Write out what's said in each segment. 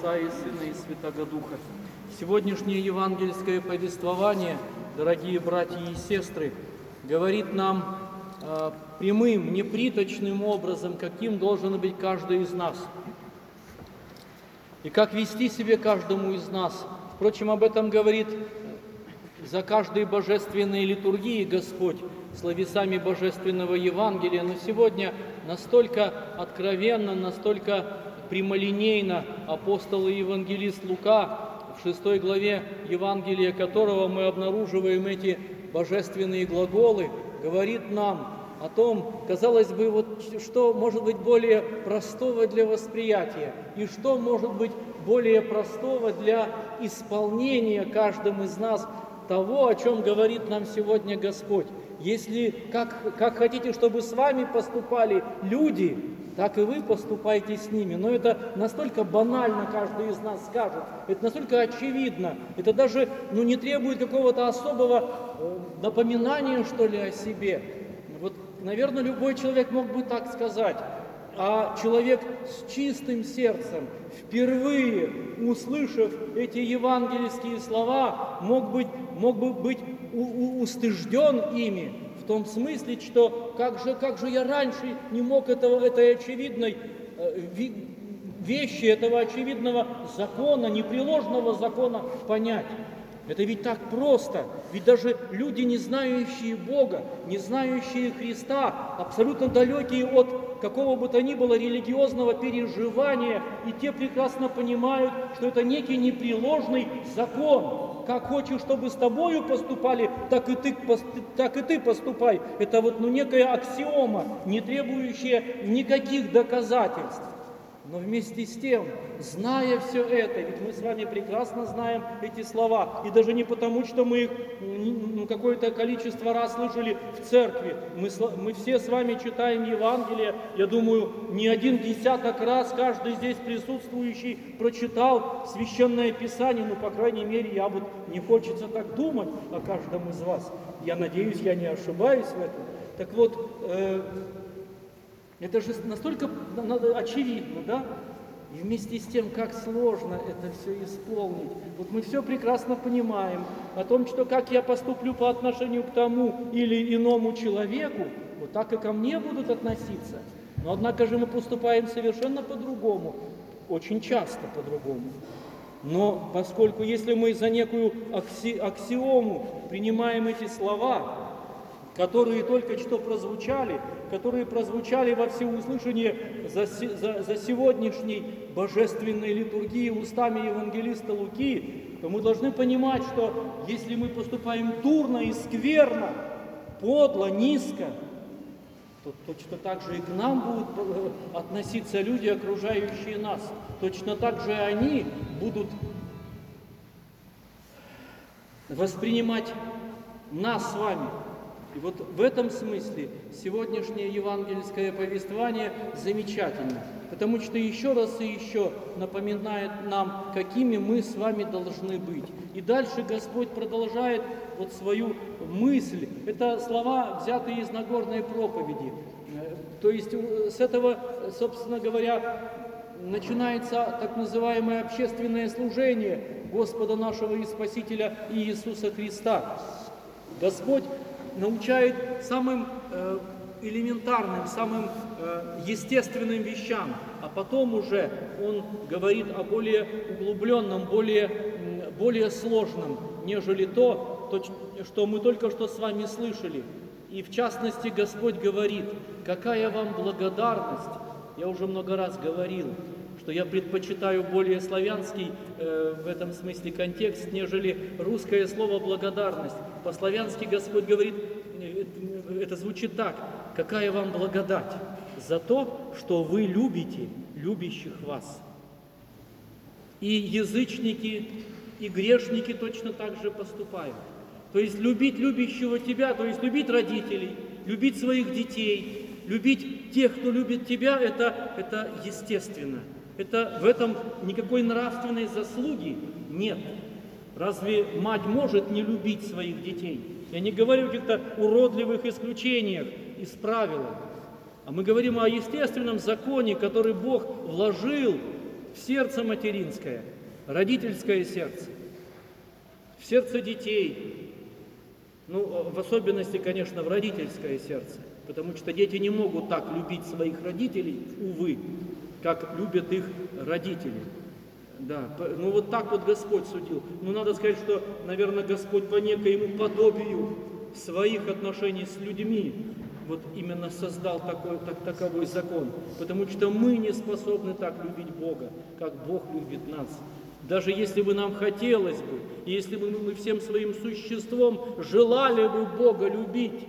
Отца и Сына и Святаго Духа. Сегодняшнее евангельское повествование, дорогие братья и сестры, говорит нам прямым, неприточным образом, каким должен быть каждый из нас. И как вести себя каждому из нас. Впрочем, об этом говорит за каждой божественной литургии Господь словесами Божественного Евангелия. Но сегодня настолько откровенно, настолько прямолинейно апостол и евангелист Лука, в 6 главе Евангелия которого мы обнаруживаем эти божественные глаголы, говорит нам о том, казалось бы, что может быть более простого для восприятия и что может быть более простого для исполнения каждым из нас того, о чем говорит нам сегодня Господь. Если как хотите, чтобы с вами поступали люди, так и вы поступайте с ними. Но это настолько банально каждый из нас скажет, это настолько очевидно, это даже не требует какого-то особого напоминания, что ли, о себе. Наверное, любой человек мог бы так сказать, а человек с чистым сердцем, впервые услышав эти евангельские слова, мог бы быть устыжден ими, в том смысле, что как же я раньше не мог этой очевидной вещи, этого очевидного закона, непреложного закона понять. Это ведь так просто, ведь даже люди, не знающие Бога, не знающие Христа, абсолютно далекие от какого бы то ни было религиозного переживания, и те прекрасно понимают, что это некий непреложный закон. Как хочешь, чтобы с тобою поступали, так и ты поступай. Это некая аксиома, не требующая никаких доказательств. Но вместе с тем, зная все это, ведь мы с вами прекрасно знаем эти слова, и даже не потому, что мы их какое-то количество раз слышали в церкви, мы все с вами читаем Евангелие, я думаю, не один десяток раз каждый здесь присутствующий прочитал Священное Писание, по крайней мере, не хочется так думать о каждом из вас. Я надеюсь, я не ошибаюсь в этом. Так вот, это же настолько очевидно, да? И вместе с тем, как сложно это все исполнить. Мы все прекрасно понимаем о том, что как я поступлю по отношению к тому или иному человеку, так и ко мне будут относиться. Но однако же мы поступаем совершенно по-другому, очень часто по-другому. Но поскольку если мы за некую аксиому принимаем эти слова, которые только что прозвучали, которые прозвучали во всеуслышание за сегодняшней божественной литургией устами евангелиста Луки, то мы должны понимать, что если мы поступаем дурно и скверно, подло, низко, то точно так же и к нам будут относиться люди, окружающие нас. Точно так же и они будут воспринимать нас с вами. И в этом смысле сегодняшнее евангельское повествование замечательно, потому что еще раз и еще напоминает нам, какими мы с вами должны быть. И дальше Господь продолжает свою мысль. Это слова, взятые из Нагорной проповеди. То есть с этого, собственно говоря, начинается так называемое общественное служение Господа нашего и Спасителя Иисуса Христа. Господь научает самым элементарным, самым естественным вещам, а потом уже Он говорит о более углубленном, более сложном, нежели то, что мы только что с вами слышали. И в частности Господь говорит, какая вам благодарность. Я уже много раз говорил, что я предпочитаю более славянский в этом смысле контекст, нежели русское слово «благодарность». По-славянски Господь говорит, это звучит так: «Какая вам благодать за то, что вы любите любящих вас». И язычники, и грешники точно так же поступают. То есть любить любящего тебя, то есть любить родителей, любить своих детей, любить тех, кто любит тебя, это естественно. В этом никакой нравственной заслуги нет. Разве мать может не любить своих детей? Я не говорю о каких-то уродливых исключениях из правила, а мы говорим о естественном законе, который Бог вложил в сердце материнское, родительское сердце, в сердце детей, ну, в особенности, конечно, в родительское сердце, потому что дети не могут так любить своих родителей, увы, как любят их родители. Да, ну вот так вот Господь судил. Ну, надо сказать, что, наверное, Господь по некоему подобию своих отношений с людьми вот именно создал таковой закон, потому что мы не способны так любить Бога, как Бог любит нас. Даже если бы нам хотелось бы, если бы мы всем своим существом желали бы Бога любить,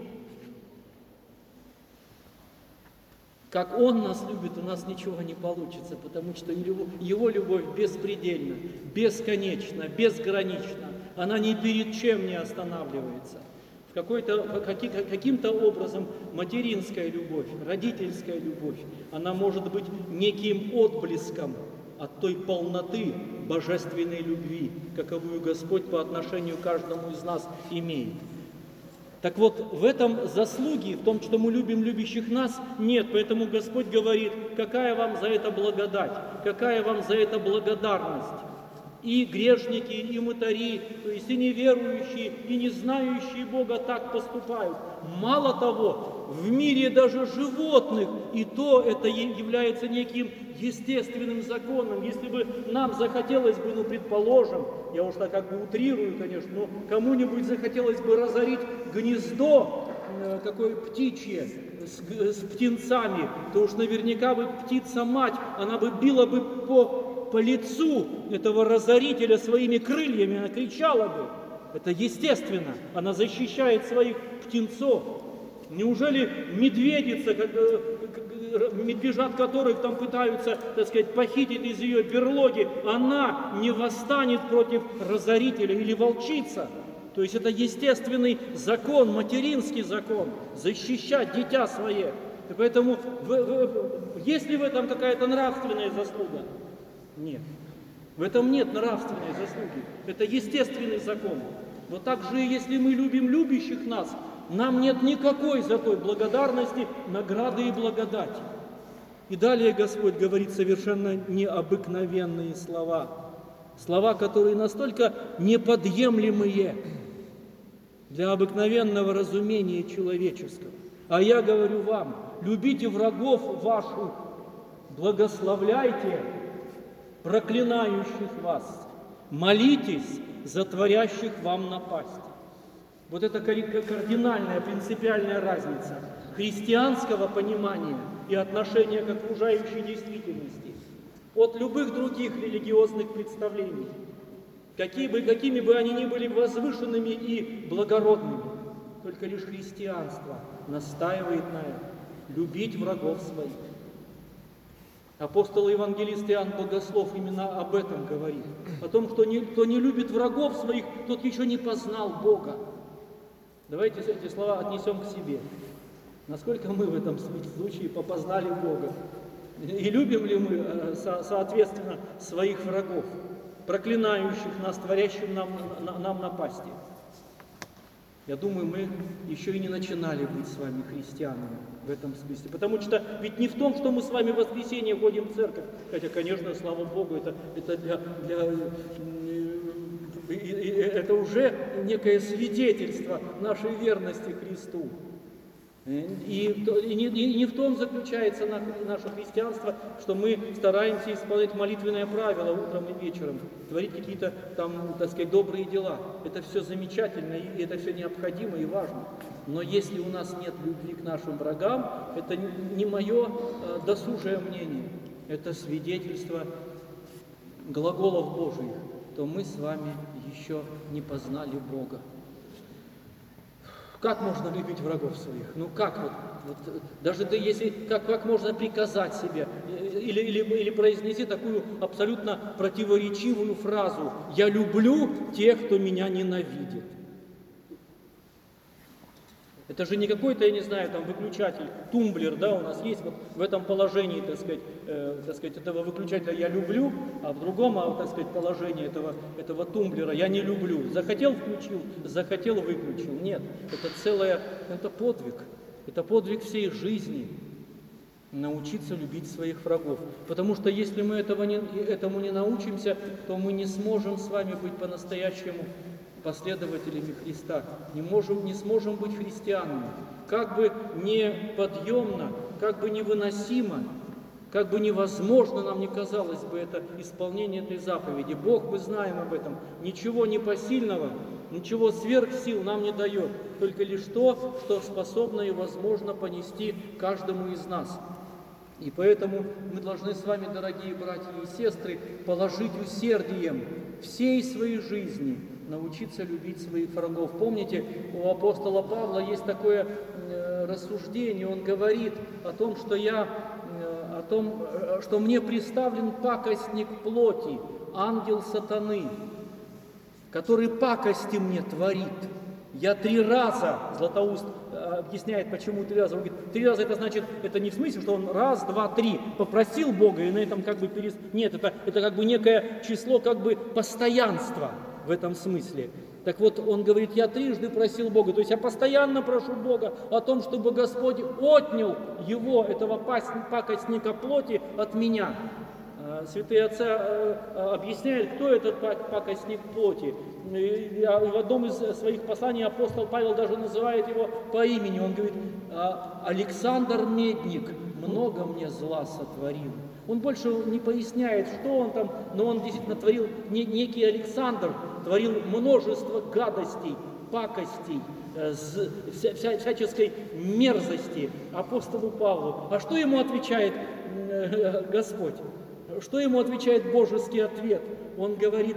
как Он нас любит, у нас ничего не получится, потому что Его любовь беспредельна, бесконечна, безгранична. Она ни перед чем не останавливается. Каким-то образом материнская любовь, родительская любовь, она может быть неким отблеском от той полноты божественной любви, каковую Господь по отношению к каждому из нас имеет. Так вот, в этом заслуги, в том, что мы любим любящих нас, нет. Поэтому Господь говорит, какая вам за это благодать, какая вам за это благодарность. И грешники, и мытари, то есть и неверующие, и не знающие Бога так поступают. Мало того, в мире даже животных, и то это является неким естественным законом. Если бы нам захотелось бы, ну, предположим, я уж так как бы утрирую, конечно, но кому-нибудь захотелось бы разорить гнездо какое птичье с птенцами, то уж наверняка бы птица-мать, она бы била бы по лицу этого разорителя своими крыльями, она кричала бы. Это естественно, она защищает своих птенцов. Неужели медведица, медвежат которых там пытаются, так сказать, похитить из ее берлоги, она не восстанет против разорителя, или волчица? То есть это естественный закон, материнский закон, защищать дитя свое. И поэтому есть ли в этом какая-то нравственная заслуга? Нет. В этом нет нравственной заслуги. Это естественный закон. Но также, если мы любим любящих нас, нам нет никакой за той благодарности, награды и благодати. И далее Господь говорит совершенно необыкновенные слова. Слова, которые настолько неподъемлемые для обыкновенного разумения человеческого. А я говорю вам, любите врагов ваших, благословляйте проклинающих вас, молитесь за творящих вам напасть. Вот это кардинальная, принципиальная разница христианского понимания и отношения к окружающей действительности от любых других религиозных представлений, какими бы они ни были возвышенными и благородными. Только лишь христианство настаивает на этом. Любить врагов своих. Апостол и евангелист Иоанн Богослов именно об этом говорит. О том, что кто не любит врагов своих, тот еще не познал Бога. Давайте эти слова отнесем к себе. Насколько мы в этом случае попознали Бога? И любим ли мы, соответственно, своих врагов, проклинающих нас, творящих нам напасти? Я думаю, мы еще и не начинали быть с вами христианами в этом смысле. Потому что ведь не в том, что мы с вами в воскресенье ходим в церковь, хотя, конечно, слава Богу, это уже некое свидетельство нашей верности Христу. И не в том заключается наше христианство, что мы стараемся исполнять молитвенное правило утром и вечером, творить какие-то там, так сказать, добрые дела. Это все замечательно, и это все необходимо и важно. Но если у нас нет любви к нашим врагам, это не мое досужее мнение, это свидетельство глаголов Божьих, то мы с вами еще не познали Бога. Как можно любить врагов своих? Ну как даже если как можно приказать себе или произнести такую абсолютно противоречивую фразу: «Я люблю тех, кто меня ненавидит». Это же не какой-то, я не знаю, там выключатель, тумблер, да, у нас есть вот в этом положении, так сказать, этого выключателя я люблю, а в другом, так сказать, положении этого тумблера я не люблю. Захотел — включил, захотел — выключил. Нет, это подвиг всей жизни. научиться любить своих врагов. Потому что если мы этому не научимся, то мы не сможем с вами быть по-настоящему последователями Христа, не сможем быть христианами. Как бы неподъемно, как бы невыносимо, как бы невозможно нам не казалось бы это исполнение этой заповеди. Бог, мы знаем об этом, ничего непосильного, ничего сверх сил нам не дает, только лишь то, что способно и возможно понести каждому из нас. И поэтому мы должны с вами, дорогие братья и сестры, положить усердием всей своей жизни научиться любить своих врагов. Помните, у апостола Павла есть такое рассуждение, он говорит о том, что мне представлен пакостник плоти, ангел сатаны, который пакости мне творит. Я 3 раза, Златоуст объясняет, почему 3 раза. Он говорит, 3 раза это значит, это не в смысле, что он 1, 2, 3 попросил Бога, и на этом как бы Нет, это как бы некое число как бы постоянства в этом смысле. Так вот, он говорит, я 3 просил Бога, то есть я постоянно прошу Бога о том, чтобы Господь отнял его, этого пакостника плоти, от меня. Святые отцы объясняют, кто этот пакостник плоти. В одном из своих посланий апостол Павел даже называет его по имени. Он говорит, Александр Медник много мне зла сотворил. Он больше не поясняет, что он там, но он действительно творил, некий Александр творил множество гадостей, пакостей, всяческой мерзости апостолу Павлу. А что ему отвечает Господь? Что ему отвечает божеский ответ? Он говорит,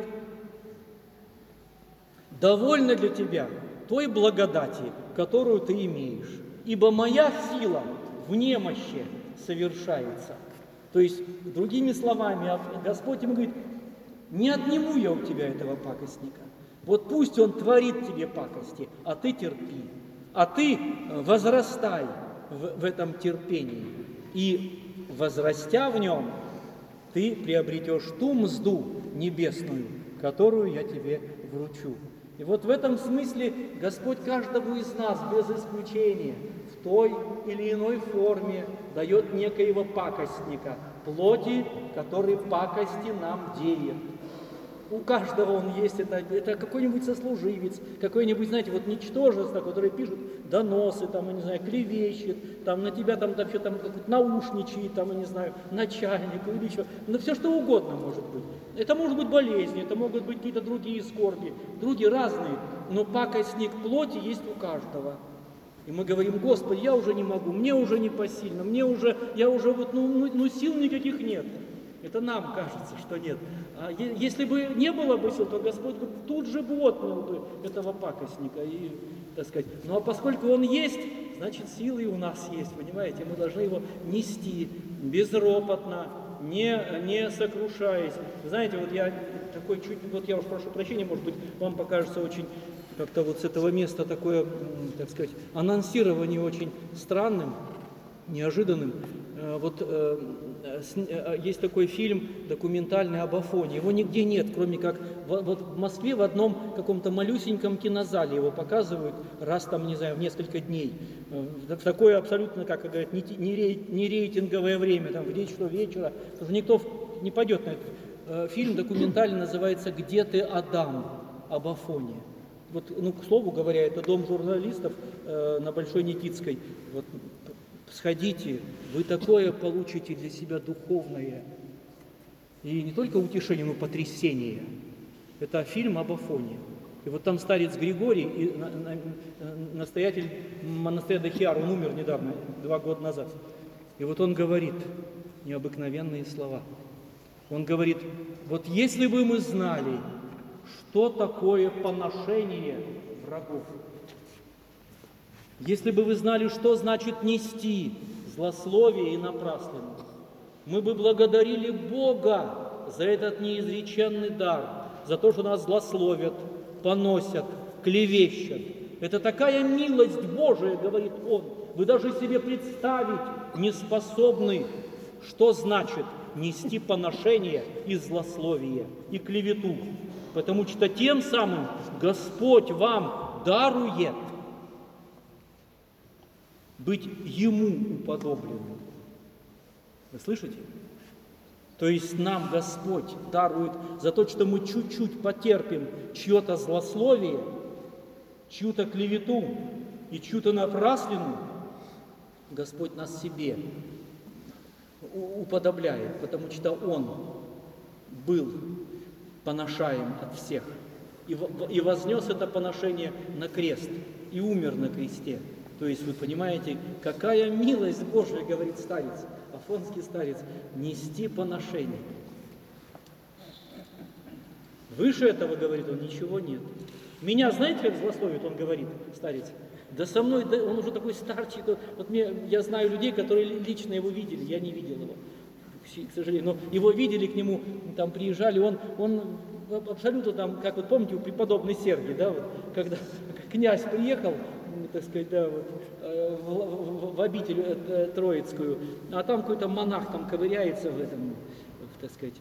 довольно для тебя той благодати, которую ты имеешь, ибо моя сила в немощи совершается. То есть, другими словами, Господь ему говорит, не отниму я у тебя этого пакостника. Вот пусть он творит тебе пакости, а ты терпи. А ты возрастай в этом терпении. И возрастя в нем, ты приобретешь ту мзду небесную, которую я тебе вручу. И вот в этом смысле Господь каждому из нас, без исключения, в той или иной форме дает некоего пакостника, плоти, который пакости нам деет. У каждого он есть, это какой-нибудь сослуживец, какой-нибудь, знаете, вот ничтожество, которые пишут доносы, там, я не знаю, клевещет, там, на тебя там наушничает, там, я не знаю, начальник или еще, ну, все что угодно может быть. Это может быть болезни, это могут быть какие-то другие скорби, другие разные, но пакостник плоти есть у каждого. И мы говорим, Господи, я уже не могу, мне уже не посильно, я уже вот, сил никаких нет. Это нам кажется, что нет. А если бы не было бы сил, то Господь тут же бы отнял бы этого пакостника. И, так сказать, ну а поскольку он есть, значит силы у нас есть, понимаете? Мы должны его нести безропотно, не сокрушаясь. Знаете, вот я такой я уж прошу прощения, может быть, вам покажется очень как-то вот с этого места такое, так сказать, анонсирование очень странным, неожиданным. Вот есть такой фильм документальный об Афоне. Его нигде нет, кроме как вот в Москве в одном каком-то малюсеньком кинозале его показывают раз там, не знаю, в несколько дней. В такое абсолютно, как говорят, не рейтинговое время, там в 10 часов вечера, потому что никто не пойдет на это. Фильм документальный называется «Где ты, Адам?» об Афоне. Вот, к слову говоря, это дом журналистов на Большой Никитской. Вот, сходите, вы такое получите для себя духовное. И не только утешение, но потрясение. Это фильм об Афоне. И вот там старец Григорий, и настоятель монастыря Дахиар, он умер недавно, 2 года назад. И вот он говорит необыкновенные слова. Он говорит, вот если бы мы знали, что такое поношение врагов, если бы вы знали, что значит нести злословие и напраслину, мы бы благодарили Бога за этот неизреченный дар, за то, что нас злословят, поносят, клевещут. Это такая милость Божия, говорит он, вы даже себе представить не способны, что значит нести поношение и злословие, и клевету. Потому что тем самым Господь вам дарует быть Ему уподобленным. Вы слышите? То есть нам Господь дарует за то, что мы чуть-чуть потерпим чье-то злословие, чью-то клевету и чью-то напраслину, Господь нас себе уподобляет, потому что Он был поношаем от всех и вознес это поношение на крест и умер на кресте. То есть вы понимаете, какая милость Божия, говорит старец, афонский старец, нести поношение. Выше этого, говорит он, ничего нет. Меня, знаете, как злословит, он говорит, старец? Да со мной, да, он уже такой старчик. Вот я знаю людей, которые лично его видели, я не видел его, к сожалению. Но его видели, к нему там приезжали, он абсолютно там, как вот помните, у преподобный Сергий, да, вот, когда князь приехал, так сказать, да, вот, в обитель Троицкую, а там какой-то монах там ковыряется в этом, так сказать,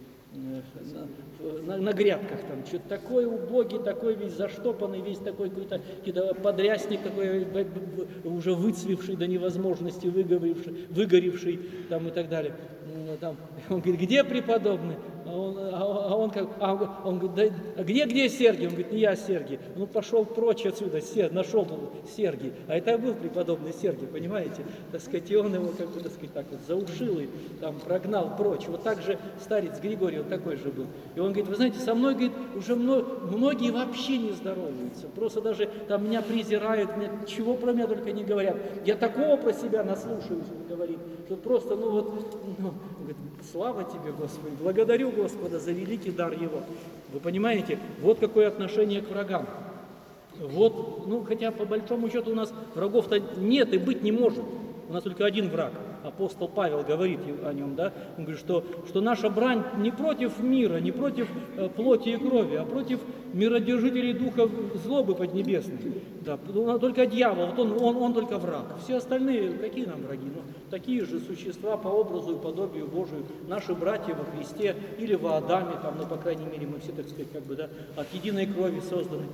на грядках там, что-то такой убогий, такой весь заштопанный, весь такой какой-то подрясник такой, уже выцвевший до невозможности, выгоревший там и так далее. Там, он говорит, где преподобный? Он говорит, да, где Сергий? Он говорит, не я Сергий. Ну пошел прочь отсюда, нашел Сергий. А это был преподобный Сергий, понимаете? Так сказать, и он его, как бы, так сказать, так вот заушил и там прогнал прочь. Вот так же старец Григорий, он такой же был. И он говорит, вы знаете, со мной, говорит, уже многие вообще не здороваются. Просто даже там меня презирают, чего про меня только не говорят. Я такого про себя наслушаюсь, он говорит, что просто, говорит, слава тебе, Господи, благодарю Господа за великий дар Его. Вы понимаете, вот какое отношение к врагам. Вот, хотя по большому счету у нас врагов-то нет и быть не может. У нас только один враг. Апостол Павел говорит о нем, да? Он говорит, что наша брань не против мира, не против плоти и крови, а против миродержителей духа злобы поднебесной. Да, только дьявол, вот он только враг. Все остальные, какие нам враги? Такие же существа по образу и подобию Божию, наши братья во Христе или во Адаме, там, по крайней мере, мы все, так сказать, как бы, да, от единой крови созданы.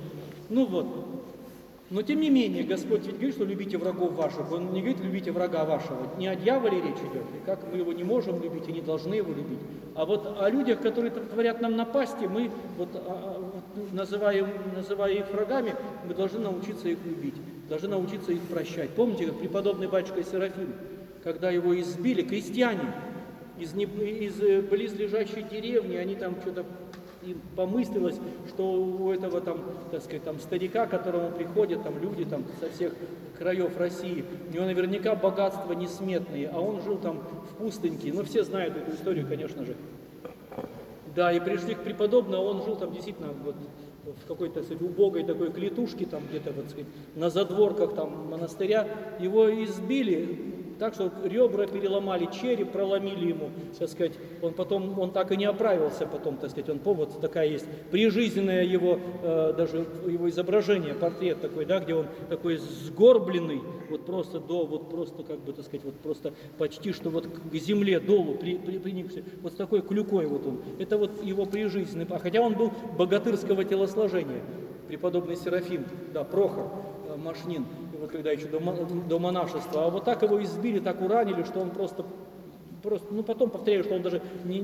Но тем не менее, Господь ведь говорит, что любите врагов ваших. Он не говорит, любите врага вашего. Не о дьяволе речь идет, и как мы его не можем любить и не должны его любить. А вот о людях, которые творят нам напасти, мы, называя их врагами, мы должны научиться их любить, должны научиться их прощать. Помните, как преподобный батюшка Серафим, когда его избили, крестьяне из близлежащей деревни, они там что-то... И помыслилось, что у этого там, так сказать, там старика, к которому приходят там люди там со всех краев России, у него наверняка богатства несметные, а он жил там в пустыньке. Все знают эту историю, конечно же. Да, и пришли к преподобному, а он жил там действительно вот в какой-то, так сказать, убогой такой клетушке, там где-то, вот, сказать, на задворках там монастыря. Его избили так, что ребра переломали, череп проломили ему, так сказать. Он так и не оправился потом, так сказать. Вот такая есть прижизненная его, даже его изображение, портрет такой, да, где он такой сгорбленный, вот просто как бы, так сказать, вот просто почти что вот к земле долу приникся, вот с такой клюкой вот он. Это вот его прижизненный, хотя он был богатырского телосложения, преподобный Серафим, да, Прохор Машнин, вот когда еще до монашества, а вот так его избили, так уранили, что он просто потом повторяю, что он даже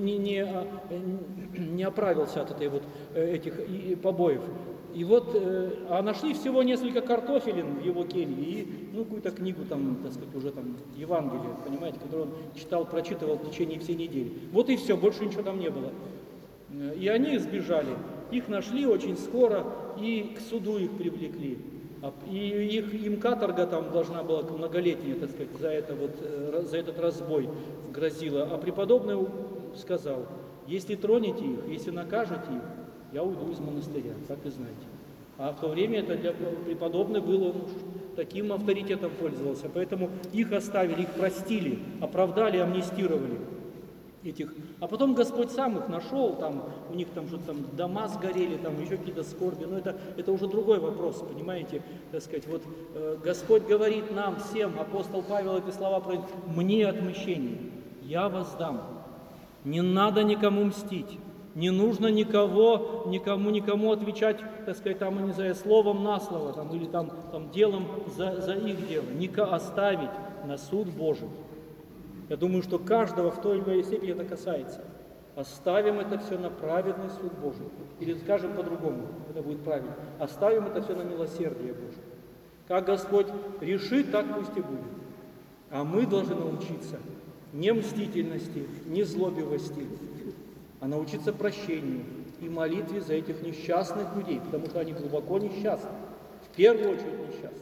не оправился от этих побоев. И а нашли всего несколько картофелин в его келье и, какую-то книгу там, так сказать, уже там, Евангелие, понимаете, которую он прочитывал в течение всей недели. Вот и все, больше ничего там не было. И они сбежали, их нашли очень скоро и к суду их привлекли. И им каторга там должна была многолетняя, так сказать, за этот разбой грозила. А преподобный сказал, если тронете их, если накажете их, я уйду из монастыря, так и знайте. А в то время это для преподобных было, таким авторитетом пользовался. Поэтому их оставили, их простили, оправдали, амнистировали. А потом Господь сам их нашел, там, у них там что-то там дома сгорели, там еще какие-то скорби, но это уже другой вопрос, понимаете, так сказать, Господь говорит нам всем, апостол Павел эти слова произносит, мне отмщение, я воздам, не надо никому мстить, не нужно никому отвечать, так сказать, там, не знаю, словом на слово, там, или там, делом за их дело, оставить на суд Божий. Я думаю, что каждого в той или иной степени это касается. Оставим это все на праведный суд Божий. Или скажем по-другому, это будет правильно. Оставим это все на милосердие Божие. Как Господь решит, так пусть и будет. А мы должны научиться не мстительности, не злобивости, а научиться прощению и молитве за этих несчастных людей, потому что они глубоко несчастны, в первую очередь несчастны.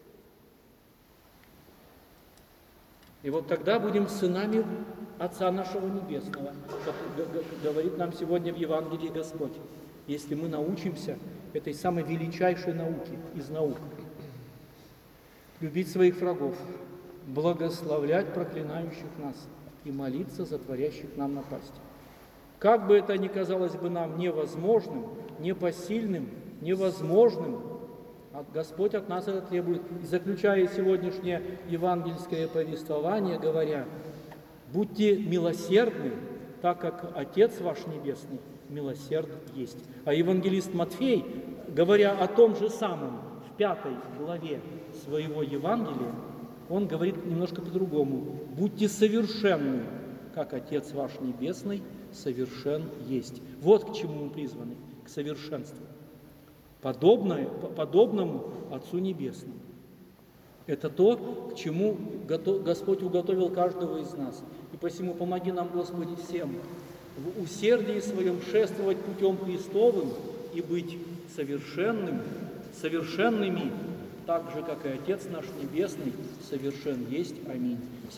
И вот тогда будем сынами Отца нашего Небесного, как говорит нам сегодня в Евангелии Господь, если мы научимся этой самой величайшей науке из наук, любить своих врагов, благословлять проклинающих нас и молиться за творящих нам напасть. Как бы это ни казалось бы нам невозможным, непосильным, невозможным, Господь от нас это требует. И заключая сегодняшнее евангельское повествование, говоря: будьте милосердны, так как Отец ваш Небесный милосерд есть. А евангелист Матфей, говоря о том же самом в 5 главе своего Евангелия, он говорит немножко по-другому. Будьте совершенны, как Отец ваш Небесный совершен есть. Вот к чему мы призваны, к совершенству. Подобному Отцу Небесному. Это то, к чему Господь уготовил каждого из нас. И посему помоги нам, Господи, всем в усердии своем шествовать путем Христовым и быть совершенными, так же, как и Отец наш Небесный совершен есть. Аминь.